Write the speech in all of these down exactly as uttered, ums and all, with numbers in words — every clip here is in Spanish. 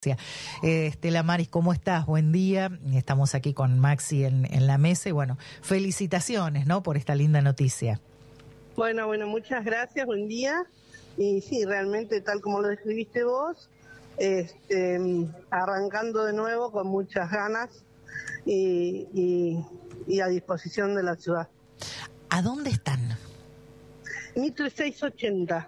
Eh, Estela Maris, ¿cómo estás? Buen día. Estamos aquí con Maxi en, en la mesa y bueno, felicitaciones, ¿no? Por esta linda noticia. Bueno, bueno, muchas gracias, buen día. Y sí, realmente tal como lo describiste vos, este, arrancando de nuevo con muchas ganas y, y, y a disposición de la ciudad. ¿A dónde están? Mitre seiscientos ochenta.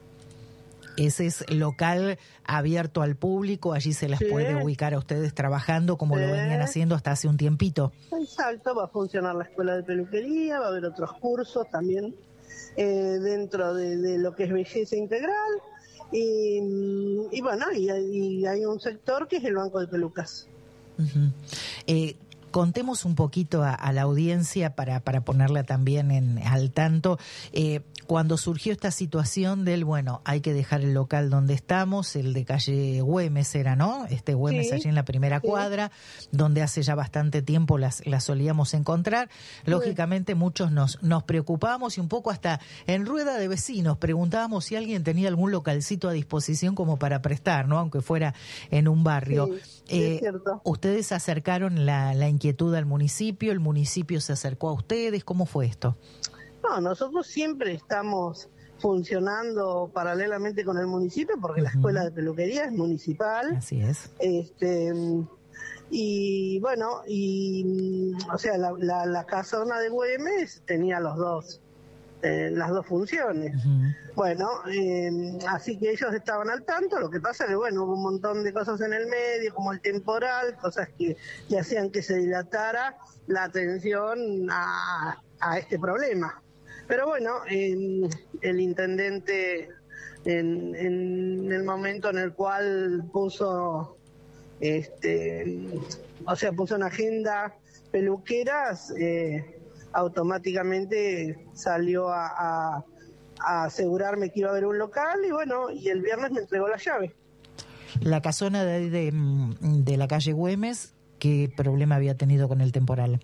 Ese es local abierto al público, allí se las Sí. puede ubicar a ustedes trabajando como Sí. lo venían haciendo hasta hace un tiempito. En Salto va a funcionar la escuela de peluquería, va a haber otros cursos también eh, dentro de, de lo que es belleza integral y, y bueno, y, y hay un sector que es el banco de pelucas. Uh-huh. eh, Contemos un poquito a, a la audiencia para, para ponerla también en, al tanto. Eh, cuando surgió esta situación del, bueno, hay que dejar el local donde estamos, el de calle Güemes era, ¿no? Este Güemes Sí, allí en la primera sí. cuadra, donde hace ya bastante tiempo las, las solíamos encontrar. Lógicamente muchos nos, nos preocupábamos y un poco hasta en rueda de vecinos preguntábamos si alguien tenía algún localcito a disposición como para prestar, ¿no? Aunque fuera en un barrio. Sí, eh, es cierto. Ustedes acercaron la, la inquietud al municipio, el municipio se acercó a ustedes, ¿cómo fue esto? No, nosotros siempre estamos funcionando paralelamente con el municipio porque uh-huh. la escuela de peluquería es municipal. Así es. Este, y bueno, y o sea, la, la, la casona de Güemes tenía los dos, eh, las dos funciones. Uh-huh. Bueno, eh, así que ellos estaban al tanto. Lo que pasa es que bueno, hubo un montón de cosas en el medio, como el temporal, cosas que, que hacían que se dilatara la atención a, a este problema. Pero bueno, eh, el intendente en, en el momento en el cual puso, este, o sea, puso en agenda peluqueras, eh, automáticamente salió a, a, a asegurarme que iba a haber un local y bueno, y el viernes me entregó la llave. La casona de, de, de la calle Güemes, ¿qué problema había tenido con el temporal?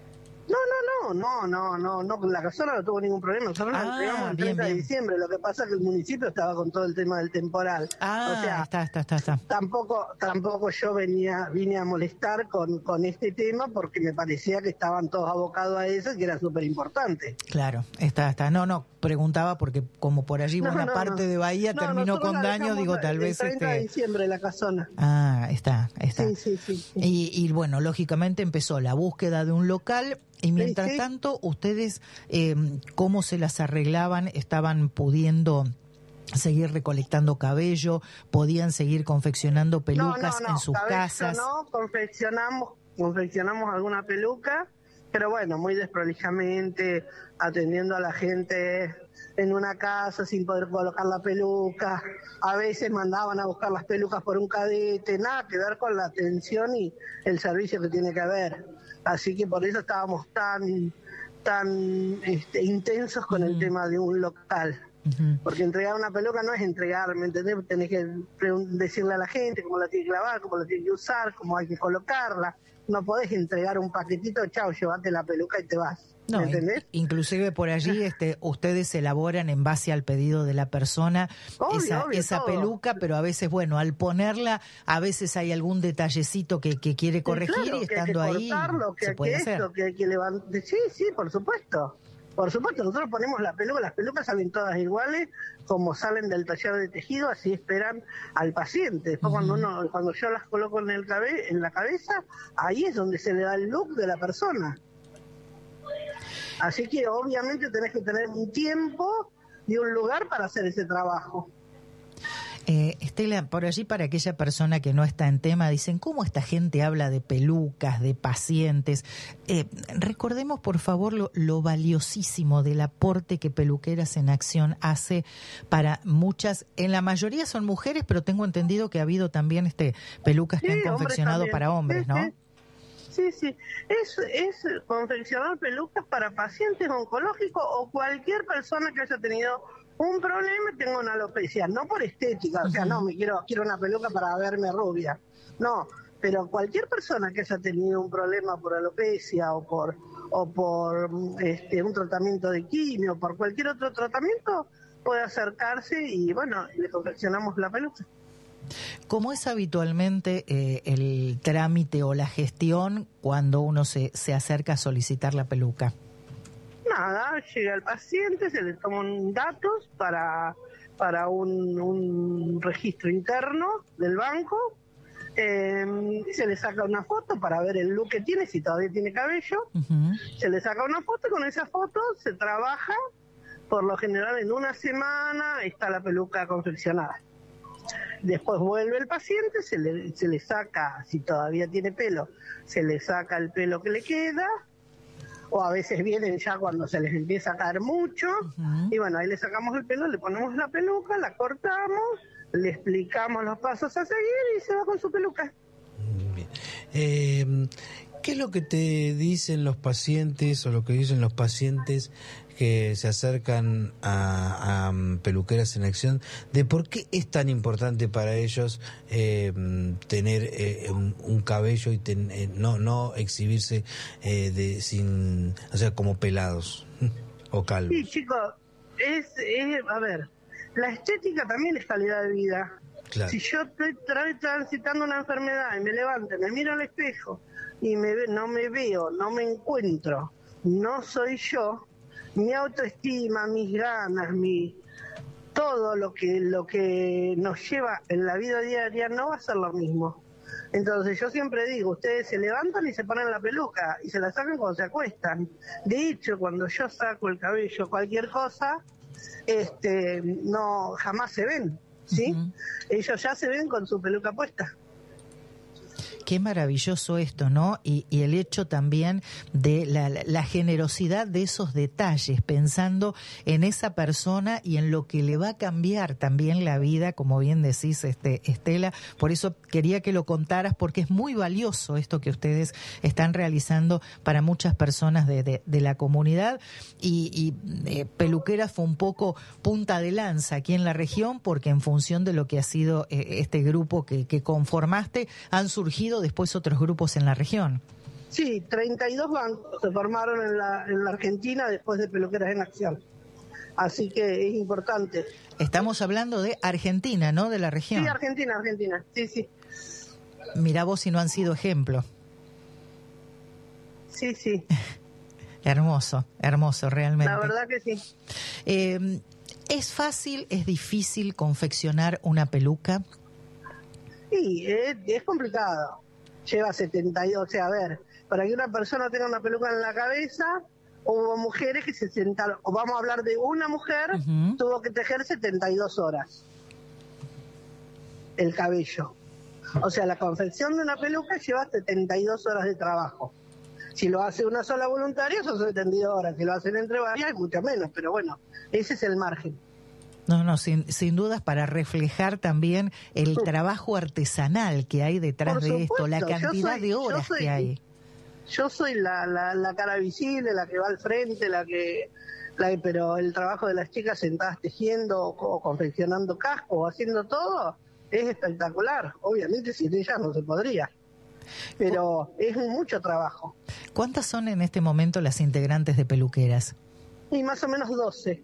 No, no, no, no, no, la casona no tuvo ningún problema, nosotros ah, la entregamos el bien, treinta bien. de diciembre, lo que pasa es que el municipio estaba con todo el tema del temporal. Ah, o sea, está, está, está, está. Tampoco, tampoco yo venía, vine a molestar con, con este tema porque me parecía que estaban todos abocados a eso y que era súper importante. Claro, está, está. No, no, preguntaba porque como por allí no, buena no, parte no. de Bahía no, terminó con daño, digo, tal el vez treinta este... de diciembre la casona. Ah, está, está. Sí, sí, sí. sí. Y, y bueno, lógicamente empezó la búsqueda de un local y mientras sí, sí. tanto, ustedes, eh, ¿cómo se las arreglaban? ¿Estaban pudiendo seguir recolectando cabello? ¿Podían seguir confeccionando pelucas no, no, no. en sus Cabello casas? No, confeccionamos, confeccionamos alguna peluca, pero bueno, muy desprolijamente, atendiendo a la gente en una casa sin poder colocar la peluca. A veces mandaban a buscar las pelucas por un cadete, nada que ver con la atención y el servicio que tiene que haber. Así que por eso estábamos tan, tan este, intensos con uh-huh. el tema de un local. Uh-huh. Porque entregar una peluca no es entregar, ¿me entendés? Tenés que decirle a la gente cómo la tiene que lavar, cómo la tiene que usar, cómo hay que colocarla. No podés entregar un paquetito, chao, llévate la peluca y te vas. No, ¿me entendés? Inclusive por allí este, ustedes elaboran en base al pedido de la persona obvio, esa, obvio, esa todo. peluca, pero a veces, bueno, al ponerla, a veces hay algún detallecito que, que quiere corregir sí, claro, y estando que hay que ahí cortarlo, que se hay puede que hacer. Esto, que hay que levantar. Sí, sí, por supuesto. Por supuesto, nosotros ponemos la peluca, las pelucas salen todas iguales, como salen del taller de tejido, así esperan al paciente. Después uh-huh. cuando uno, cuando yo las coloco en el cabe, en la cabeza, ahí es donde se le da el look de la persona. Así que obviamente tenés que tener un tiempo y un lugar para hacer ese trabajo. Eh, Estela, por allí para aquella persona que no está en tema, dicen, ¿cómo esta gente habla de pelucas, de pacientes? Eh, recordemos, por favor, lo, lo valiosísimo del aporte que Peluqueras en Acción hace para muchas, en la mayoría son mujeres, pero tengo entendido que ha habido también este pelucas sí, que han confeccionado hombres para hombres, sí, ¿no? Sí. Sí, sí, es, es confeccionar pelucas para pacientes oncológicos o cualquier persona que haya tenido un problema y tenga una alopecia, no por estética, o sea, no, me quiero, quiero una peluca para verme rubia, no, pero cualquier persona que haya tenido un problema por alopecia o por o por este, un tratamiento de quimio, por cualquier otro tratamiento, puede acercarse y bueno, le confeccionamos la peluca. ¿Cómo es habitualmente eh, el trámite o la gestión cuando uno se, se acerca a solicitar la peluca? Nada, llega el paciente, se le toman datos para, para un, un registro interno del banco, eh, se le saca una foto para ver el look que tiene, si todavía tiene cabello, uh-huh. Se le saca una foto y con esa foto se trabaja, por lo general en una semana está la peluca confeccionada. Después vuelve el paciente, se le, se le saca, si todavía tiene pelo, se le saca el pelo que le queda, o a veces vienen ya cuando se les empieza a caer mucho, uh-huh. Y bueno, ahí le sacamos el pelo, le ponemos la peluca, la cortamos, le explicamos los pasos a seguir y se va con su peluca. Bien. Eh, ¿Qué es lo que te dicen los pacientes o lo que dicen los pacientes que se acercan a, a Peluqueras en Acción, de por qué es tan importante para ellos eh, tener eh, un, un cabello y ten, eh, no no exhibirse eh, de sin, o sea, como pelados o calvos? Sí, chicos, es, es a ver, la estética también es calidad de vida. Claro. Si yo estoy tra- transitando una enfermedad y me levanto, me miro al espejo y me ve, no me veo, no me encuentro, no soy yo, mi autoestima, mis ganas, mi todo lo que lo que nos lleva en la vida diaria no va a ser lo mismo. Entonces yo siempre digo, ustedes se levantan y se ponen la peluca y se la sacan cuando se acuestan. De hecho, cuando yo saco el cabello, cualquier cosa, este, no jamás se ven, ¿sí? Uh-huh. Ellos ya se ven con su peluca puesta. Qué maravilloso esto, ¿no? Y, y el hecho también de la, la generosidad de esos detalles, pensando en esa persona y en lo que le va a cambiar también la vida, como bien decís, este, Estela. Por eso quería que lo contaras, porque es muy valioso esto que ustedes están realizando para muchas personas de, de, de la comunidad. Y, y eh, Peluqueras fue un poco punta de lanza aquí en la región, porque en función de lo que ha sido eh, este grupo que, que conformaste, han surgido después otros grupos en la región. Sí, treinta y dos bancos se formaron en la, en la Argentina después de Peluqueras en Acción. Así que es importante. Estamos hablando de Argentina, ¿no? De la región. Sí, Argentina, Argentina, sí, sí. Mirá vos si no han sido ejemplo. Sí, sí. Hermoso, hermoso, realmente. La verdad que sí. Eh, ¿Es fácil, es difícil confeccionar una peluca? Sí, es, es complicado. Lleva setenta y dos, o sea, a ver, para que una persona tenga una peluca en la cabeza, hubo mujeres que se sentaron, o vamos a hablar de una mujer, uh-huh. Tuvo que tejer setenta y dos horas el cabello. O sea, la confección de una peluca lleva setenta y dos horas de trabajo. Si lo hace una sola voluntaria son setenta y dos horas, si lo hacen entre varias, mucho menos, pero bueno, ese es el margen. No, no, sin, sin dudas para reflejar también el trabajo artesanal que hay detrás Por de supuesto, esto, la cantidad soy, de horas soy, que hay. Yo soy la, la, la cara visible, la que va al frente, la que, la, pero el trabajo de las chicas sentadas tejiendo o, o confeccionando casco o haciendo todo es espectacular. Obviamente sin ellas no se podría, pero es mucho trabajo. ¿Cuántas son en este momento las integrantes de Peluqueras? Y más o menos doce.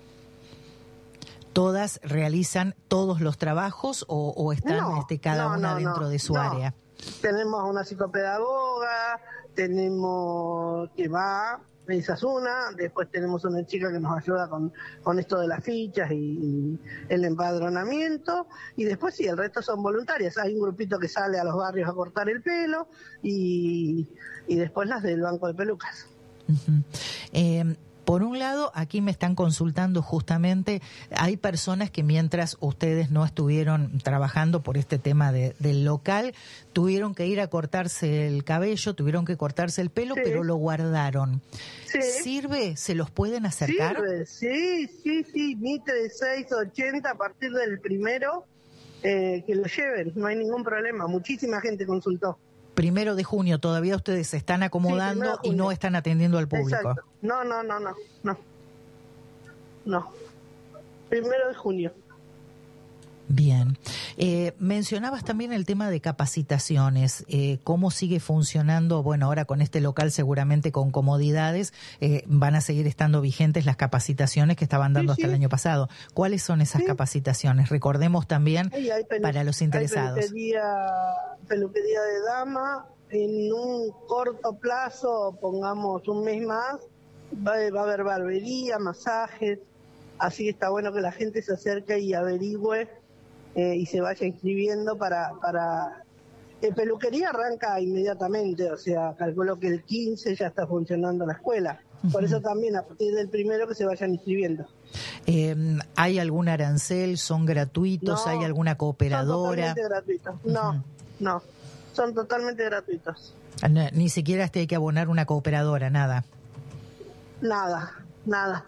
¿Todas realizan todos los trabajos o, o están no, este, cada no, una no, dentro no, de su no. área? Tenemos una psicopedagoga, tenemos que va, esa es una, después tenemos una chica que nos ayuda con, con esto de las fichas y, y el empadronamiento, y después sí, el resto son voluntarias. Hay un grupito que sale a los barrios a cortar el pelo y, y después las del banco de pelucas. Uh-huh. Eh, Por un lado, aquí me están consultando justamente, hay personas que mientras ustedes no estuvieron trabajando por este tema de, del local, tuvieron que ir a cortarse el cabello, tuvieron que cortarse el pelo, sí. Pero lo guardaron. Sí. ¿Sirve? ¿Se los pueden acercar? Sirve, sí, sí, sí, Mitre seis ochenta a partir del primero, eh, que lo lleven, no hay ningún problema, muchísima gente consultó. Primero de junio, todavía ustedes se están acomodando sí, y no están atendiendo al público. Exacto. No, no, no, no, no. No. Primero de junio. Bien. Eh, mencionabas también el tema de capacitaciones, eh, cómo sigue funcionando, bueno, ahora con este local seguramente con comodidades, eh, van a seguir estando vigentes las capacitaciones que estaban dando sí, hasta sí. el año pasado. ¿Cuáles son esas sí. capacitaciones? Recordemos también sí, para los interesados. Hay peluquería, peluquería de dama, en un corto plazo, pongamos un mes más, va, va a haber barbería, masajes, así está bueno que la gente se acerque y averigüe eh, y se vaya inscribiendo para... para... Eh, peluquería arranca inmediatamente, o sea, calculo que el quince ya está funcionando la escuela. Por eso también a partir del primero que se vayan inscribiendo. Eh, ¿Hay algún arancel? ¿Son gratuitos? No, ¿Hay alguna cooperadora? Son totalmente gratuitos. No, uh-huh. no, son totalmente gratuitos. No, ni siquiera este hay que abonar una cooperadora, nada. Nada, nada.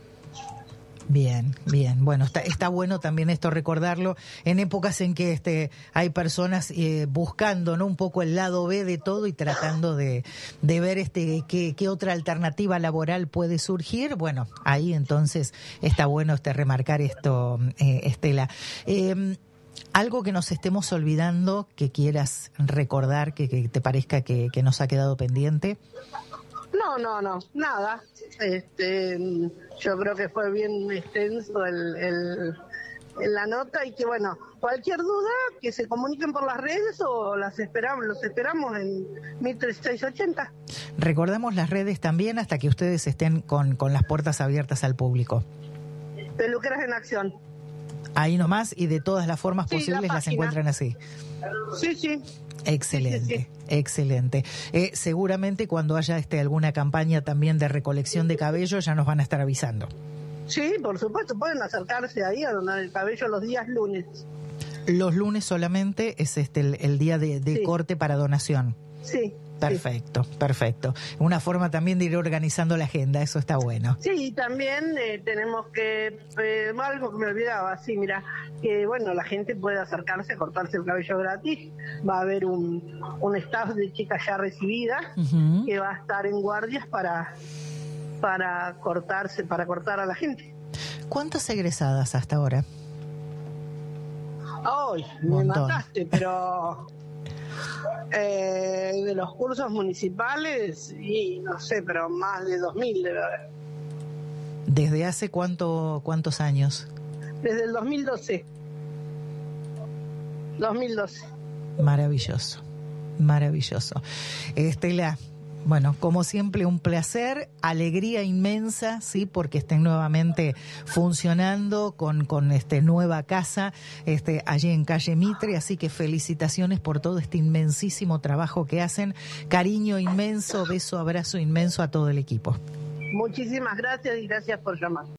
Bien, bien. Bueno, está, está bueno también esto recordarlo en épocas en que este hay personas eh, buscando, ¿no?, un poco el lado B de todo y tratando de, de ver este qué, qué otra alternativa laboral puede surgir. Bueno, ahí entonces está bueno este remarcar esto, eh, Estela. Eh, algo que nos estemos olvidando, que quieras recordar, que, que te parezca que, que nos ha quedado pendiente. No, no, no, nada. Este, yo creo que fue bien extenso el, el, el, la nota y que, bueno, cualquier duda que se comuniquen por las redes o las esperamos, los esperamos en mil trescientos ochenta. Recordamos las redes también hasta que ustedes estén con, con las puertas abiertas al público. Peluqueras en Acción. Ahí nomás, y de todas las formas sí, posibles la las encuentran así. Sí, sí. Excelente, sí, sí, sí. excelente. Eh, seguramente cuando haya este alguna campaña también de recolección de cabello ya nos van a estar avisando. Sí, por supuesto, pueden acercarse ahí a donar el cabello los días lunes. Los lunes solamente es este el, el día de, de sí. corte para donación. Sí. Perfecto, sí. perfecto. Una forma también de ir organizando la agenda, eso está bueno. Sí, también eh, tenemos que, eh, algo que me olvidaba, sí, mira, que bueno, la gente puede acercarse a cortarse el cabello gratis. Va a haber un, un staff de chicas ya recibidas uh-huh. que va a estar en guardias para, para cortarse, para cortar a la gente. ¿Cuántas egresadas hasta ahora? Ay, me mataste, pero... Eh, de los cursos municipales, y no sé, pero más de dos mil debe haber. ¿Desde hace cuánto, cuántos años? Desde el dos mil doce. dos mil doce. Maravilloso, maravilloso. Estela, bueno, como siempre un placer, alegría inmensa, sí, porque estén nuevamente funcionando con, con este nueva casa, este allí en calle Mitre, así que felicitaciones por todo este inmensísimo trabajo que hacen, cariño inmenso, beso, abrazo inmenso a todo el equipo. Muchísimas gracias y gracias por llamar.